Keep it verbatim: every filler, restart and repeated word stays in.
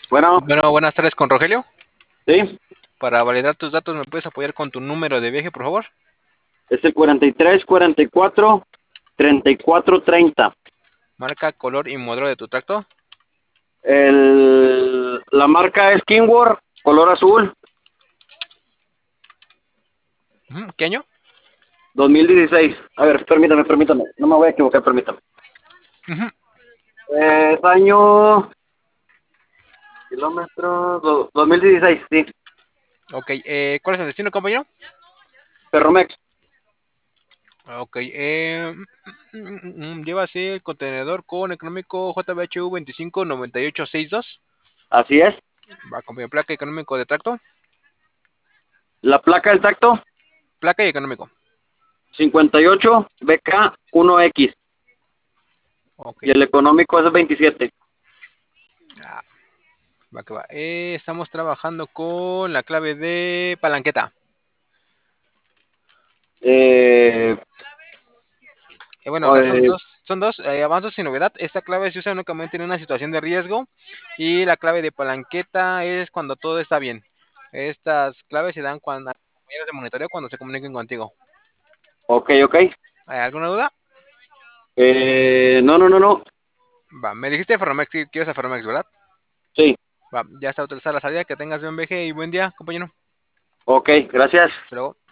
Bueno, Bueno, buenas tardes con Rogelio. sí, Para validar tus datos, ¿me puedes apoyar con tu número de viaje, por favor? es el cuarenta y tres, cuarenta y cuatro, treinta y cuatro, treinta. Marca, color y modelo de tu tracto. El, la marca es Kingworth, color azul, Ujú, ¿qué año? dos mil dieciséis. A ver, permítame, permítame, no me voy a equivocar, permítame. Ujú. Es año, kilómetros, do- dos mil dieciséis, sí. Ok, eh, ¿cuál es el destino, compañero? Ferromex, Ok, eh, mm, mm, mm, mm, lleva así el contenedor con económico J B H U veinticinco noventa y ocho sesenta y dos. así es. Va, compañero, placa y económico de tracto. La placa del tacto, Placa y económico. cincuenta y ocho B K uno X. Ok, Y el económico es veintisiete. ah, va que va. Eh, estamos trabajando con la clave de palanqueta. Eh, Eh, bueno, las son eh, dos, son dos eh, avances sin novedad. Esta clave se usa únicamente en una situación de riesgo y la clave de palanqueta es cuando todo está bien. Estas claves se dan cuando a los compañeros de monitoreo cuando se comuniquen contigo. ok, ok. ¿Hay alguna duda? Eh, no, no, no, no. Va, me dijiste Ferromex, que quieres a Ferromex, ¿verdad? Sí, Va, ya está autorizada la salida, que tengas buen viaje y buen día, compañero. ok, gracias. Hasta luego.